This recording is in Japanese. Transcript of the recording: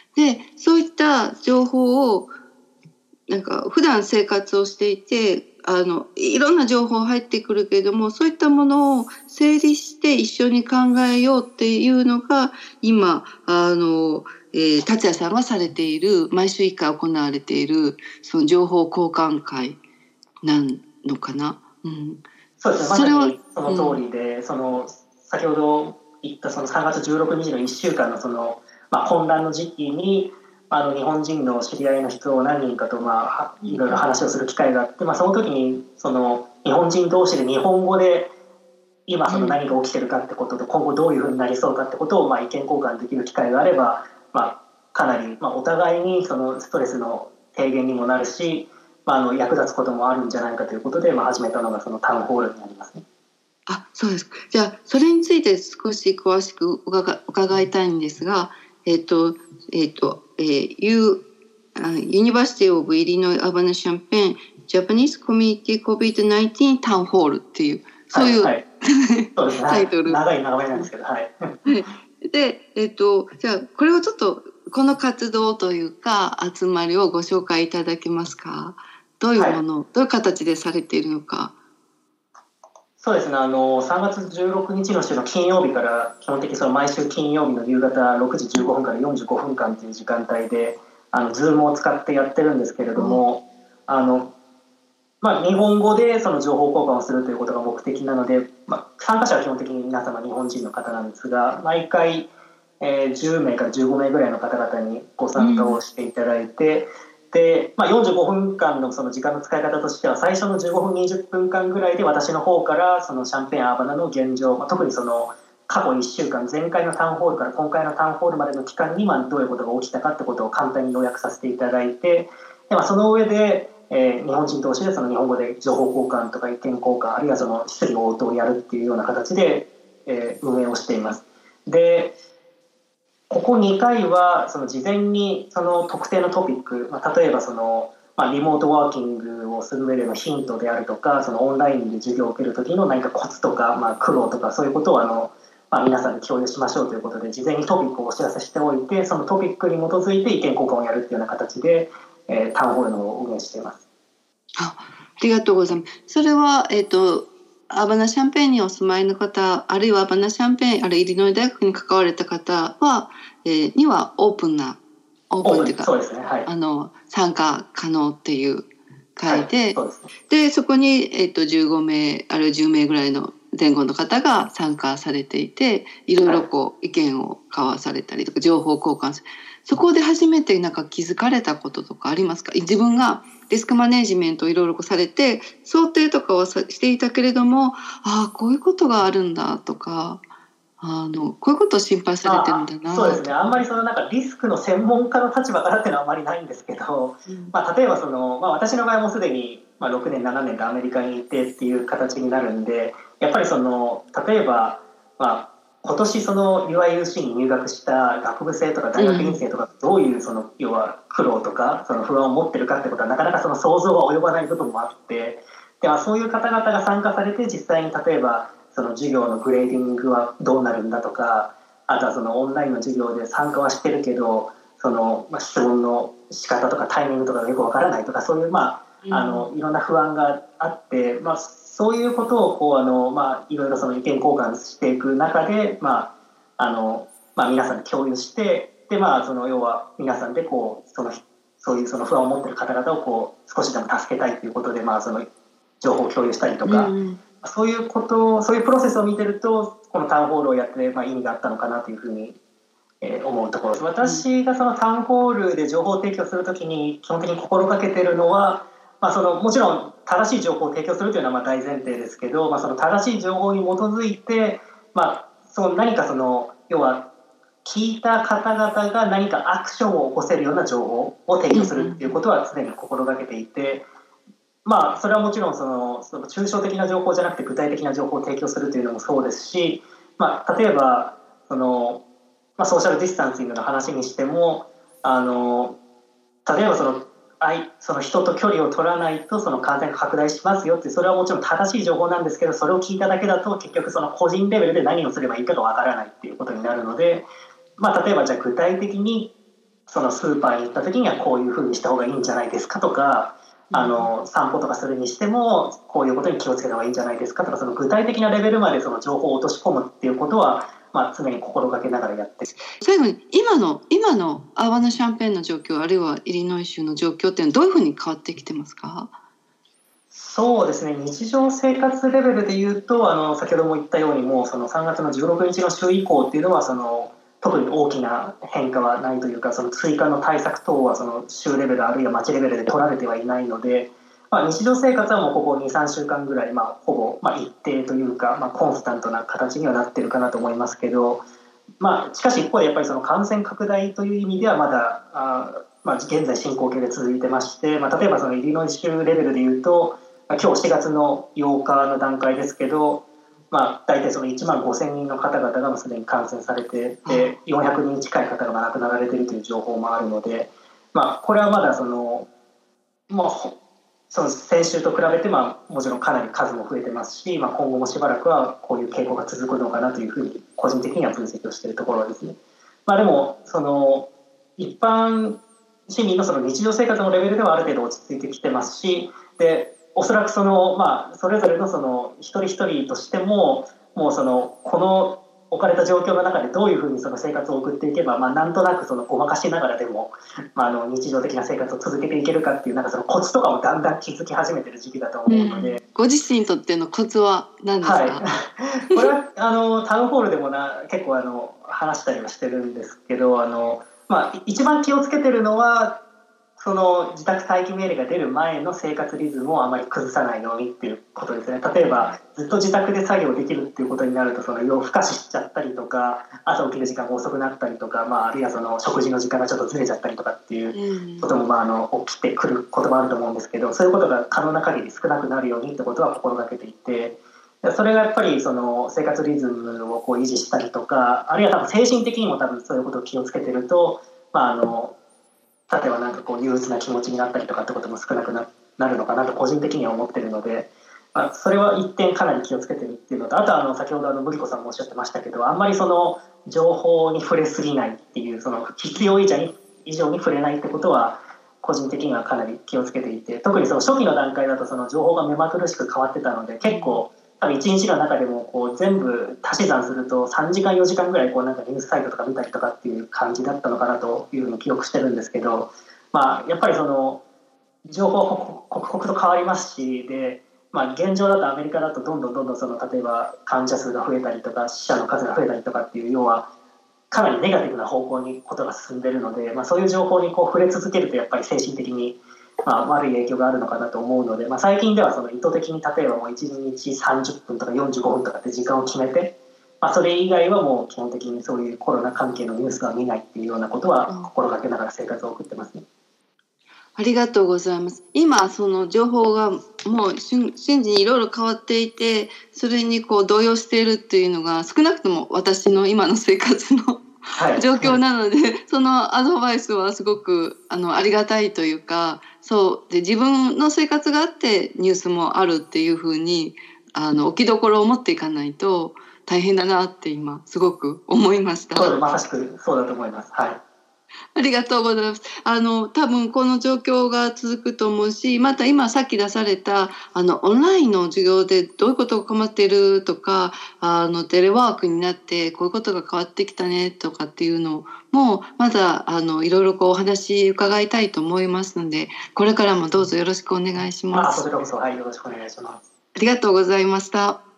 で、そういった情報をなんか普段生活をしていて、いろんな情報入ってくるけれども、そういったものを整理して一緒に考えようっていうのが、今、達也さんがされている、毎週1回行われている、その情報交換会なのかな。うん。 そうですね、まさにその通りで、先ほど言ったその3月16日の1週間の混乱の時期に、日本人の知り合いの人を何人かと、いろいろ話をする機会があって、その時に日本人同士で日本語で今何が起きてるかってことと、今後どういうふうになりそうかってことを意見交換できる機会があれば、かなり、お互いにそのストレスの低減にもなるし、役立つこともあるんじゃないかということで、始めたのがそのタウンホールになりますね。 あ、そうですか。じゃあそれについて少し詳しく伺いたいんですが、University of Illinois Urbana-Champaign Japanese Community COVID-19 タウンホールっていう、そういう、 はい、そうですね、 タイトル。 長い長めなんですけど、はい。 で、じゃあこれをちょっとこの活動というか集まりをご紹介いただけますか。どういうもの、はい、どういう形でされているのか。 そうですね、3月16日の週の金曜日から基本的に毎週金曜日の夕方6時15分から45分間という時間帯でZoom を使ってやってるんですけれども、日本語でその情報交換をするということが目的なので、参加者は基本的に皆様日本人の方なんですが、毎回、10名から15名ぐらいの方々にご参加をしていただいて、で45分間のその時間の使い方としては、最初の15分20分間ぐらいで私の方からそのシャンペーンアーバナの現状、特にその過去1週間、前回のタウンホールから今回のタウンホールまでの期間にどういうことが起きたかってことを簡単に要約させていただいて、でその上で日本人同士でその日本語で情報交換とか意見交換、あるいはその質疑応答をやるっていうような形で、運営をしています。でここ2回はその事前にその特定のトピック、例えばその、リモートワーキングをする上でのヒントであるとか、そのオンラインで授業を受ける時の何かコツとか、苦労とか、そういうことを皆さんで共有しましょうということで、事前にトピックをお知らせしておいて、そのトピックに基づいて意見交換をやるっていうような形で、タウンホールのを運営しています。 ありがとうございます。それは、アーバナシャンペーンにお住まいの方、あるいはアーバナシャンペーン、あるいはイリノイ大学に関われた方は、にはオープンっていうか、 そうですね、はい、 参加可能っていう会で、 はい、そうですね。 でそこに、15名あるいは10名ぐらいの前後の方が参加されていて、いろいろこう意見を交わされたりとか情報交換する。そこで初めてなんか気づかれたこととかありますか？自分がリスクマネジメントをいろいろされて想定とかはしていたけれども、こういうことがあるんだとか、こういうことを心配されてるんだな。 そうですね、あんまりなんかリスクの専門家の立場からっていうのはあまりないんですけど、例えば私の場合もすでに6年7年とアメリカにいてっていう形になるんで、やっぱり例えば、今年UIUC に入学した学部生とか大学院生とかどういう要は苦労とか不安を持ってるかってことはなかなか想像が及ばない部分もあって、ではそういう方々が参加されて実際に例えば授業のグレーディングはどうなるんだとか、あとはオンラインの授業で参加はしてるけど質問の仕方とかタイミングとかがよくわからないとか、そういういろんな不安があって、そういうことをいろいろ意見交換していく中で、皆さんで共有して、で要は皆さんでそういう不安を持っている方々を少しでも助けたいということで、情報を共有したりとか、そういうプロセスを見てるとこのタウンホールをやって、意味があったのかなというふうに、思うところです。私がタウンホールで情報を提供するときに基本的に心がけているのは、もちろん正しい情報を提供するというのは大前提ですけど、正しい情報に基づいて、何か要は聞いた方々が何かアクションを起こせるような情報を提供するということは常に心がけていて、それはもちろん抽象的な情報じゃなくて具体的な情報を提供するというのもそうですし、例えばソーシャルディスタンシングの話にしても、例えば人と距離を取らないと感染が拡大しますよって、それはもちろん正しい情報なんですけど、それを聞いただけだと結局個人レベルで何をすればいいかがわからないっていうことになるので、例えばじゃあ具体的にそのスーパーに行った時にはこういうふうにした方がいいんじゃないですかとか、散歩とかするにしてもこういうことに気をつけた方がいいんじゃないですかとか、その具体的なレベルまでその情報を落とし込むっていうことは、常に心がけながらやってる。 最後に今のアワナ・シャンペーンの状況、あるいはイリノイ州の状況っていうのはどういうふうに変わってきてますか？ そうですね、日常生活レベルでいうと先ほども言ったように、もうその3月の16日の週以降っていうのは特に大きな変化はないというか、その追加の対策等はその州レベルあるいは町レベルで取られてはいないので、日常生活はもうここ 2,3 週間ぐらい、ほぼ一定というか、コンスタントな形にはなってるかなと思いますけど、しかし一方でやっぱりその感染拡大という意味ではまだ現在進行形で続いてまして、例えばそのイリノイ州レベルでいうと、今日4月の8日の段階ですけど、大体その1万5,000人の方々がすでに感染されて、400人近い方が亡くなられているという情報もあるので、これはまだその先週と比べてもちろんかなり数も増えてますし、今後もしばらくはこういう傾向が続くのかなというふうに個人的には分析をしているところですね。でもその一般市民のその日常生活のレベルではある程度落ち着いてきてますし、でおそらくそれぞれのその一人一人としても、もうこの置かれた状況の中でどういうふうにその生活を送っていけば、なんとなくごまかしながらでも、日常的な生活を続けていけるかっていうそのコツとかをだんだん気づき始めてる時期だと思うので、 ご自身にとってのコツは何ですか？ これはタウンホールでも結構話したりはしてるんですけど、一番気をつけてるのはその自宅待機命令が出る前の生活リズムをあまり崩さないようにっていうことですね。例えばずっと自宅で作業できるっていうことになると、その夜更かししちゃったりとか、朝起きる時間が遅くなったりとか、あるいはその食事の時間がちょっとずれちゃったりとかっていうことも起きてくることもあると思うんですけど、そういうことが可能な限り少なくなるようにってことは心がけていて、それがやっぱりその生活リズムを維持したりとか、あるいは多分精神的にも多分そういうことを気をつけてると、例えば憂鬱な気持ちになったりとかってことも少なくなるのかなと個人的には思ってるので、それは一点かなり気をつけてるっていうのと、あとは先ほどブリコさんもおっしゃってましたけど、あんまりその情報に触れすぎないっていう、その必要以上に触れないってことは個人的にはかなり気をつけていて、特にその初期の段階だとその情報が目まぐるしく変わってたので、結構多分1日の中でも全部足し算すると3時間4時間ぐらいニュースサイトとか見たりとかっていう感じだったのかなというふうに記憶してるんですけど、やっぱりその情報刻々と変わりますし、で、現状だとアメリカだとどんどんその例えば患者数が増えたりとか死者の数が増えたりとかっていう、要はかなりネガティブな方向にことが進んでるので、そういう情報に触れ続けるとやっぱり精神的に悪い影響があるのかなと思うので、最近ではその意図的に例えばもう1日30分とか45分とかって時間を決めて、それ以外はもう基本的にそういうコロナ関係のニュースは見ないっていうようなことは心がけながら生活を送ってますね。 ありがとうございます。今その情報がもう瞬時にいろいろ変わっていて、それに動揺しているっていうのが少なくとも私の今の生活の状況なので、そのアドバイスはすごくありがたいというか、そうで自分の生活があってニュースもあるっていうふうに置きどころを持っていかないと大変だなって今すごく思いました。 まさしくそうだと思います。 ありがとうございます。多分この状況が続くと思うし、また今さっき出されたオンラインの授業でどういうことが困っているとか、テレワークになってこういうことが変わってきたねとかっていうのもまだいろいろお話伺いたいと思いますので、これからもどうぞよろしくお願いします。 こちらこそよろしくお願いします。 ありがとうございました。